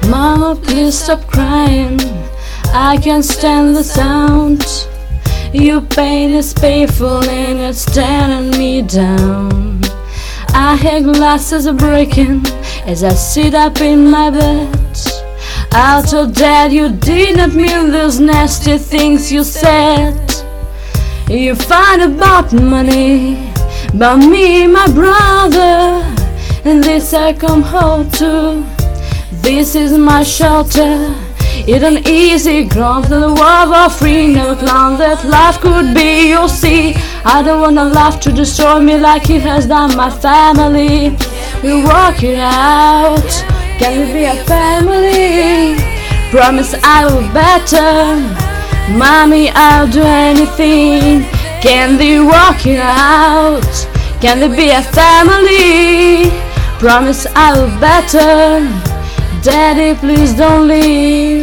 Mama, please stop crying, I can't stand the sound. Your pain is painful and it's tearing me down. I hear glasses are breaking as I sit up in my bed. I thought that you did not mean those nasty things you said. You fight about money, about me, my brother, and this I come home to. This is my shelter. It an easy ground to the world of free. Never planned that life could be, you'll see. I don't wanna life to destroy me like it has done my family. We work it out, can we be a family? Promise I will better. Mommy, I'll do anything. Can they work it out? Can they be a family? Promise I will better. Daddy, please don't leave.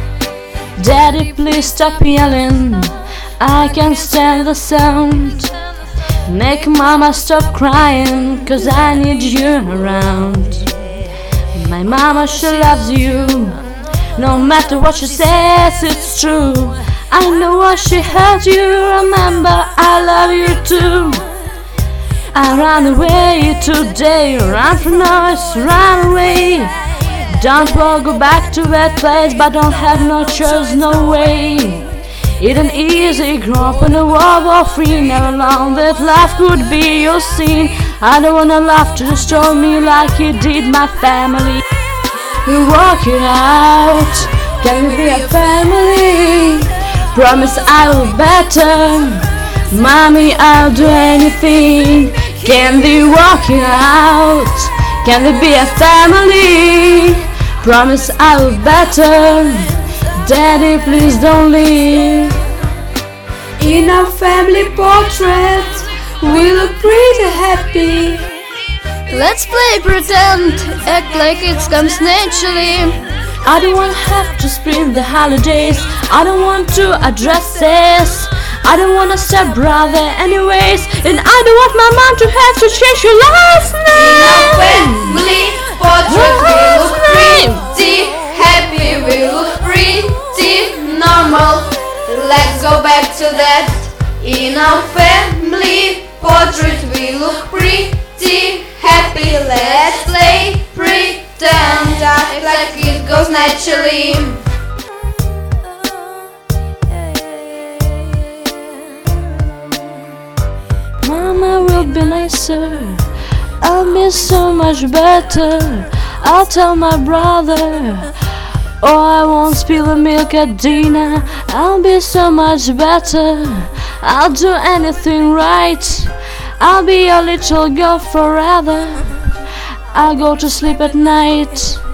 Daddy, please stop yelling, I can't stand the sound. Make mama stop crying, cause I need you around. My mama, she loves you, no matter what she says, it's true. I know what she hurt you, remember I love you too. I ran away today, run from noise, run away. Don't want to go back to that place, but don't have no choice, no way. It ain't easy, grow up in a world of free. Never known that life could be your scene. I don't wanna laugh to destroy me like you did my family. We work it out, can we be a family? Promise I will better. Mommy, I'll do anything. Can they work it out? Can they be a family? Promise I will better. Daddy, please don't leave. In our family portrait, we look pretty happy. Let's play pretend, act like it comes naturally. I don't want to have to spend the holidays. I don't want to address this. I don't want to step brother anyways. And I don't want my mom to have to change your last name. In our family portrait, we look pretty happy. We look pretty normal. Let's go back to that. In our family portrait, we look pretty happy. Let's play pretend, act like it goes naturally. Mama will be nicer, I'll be so much better. I'll tell my brother, oh, I won't spill the milk at dinner. I'll be so much better, I'll do anything right. I'll be a little girl forever, I'll go to sleep at night.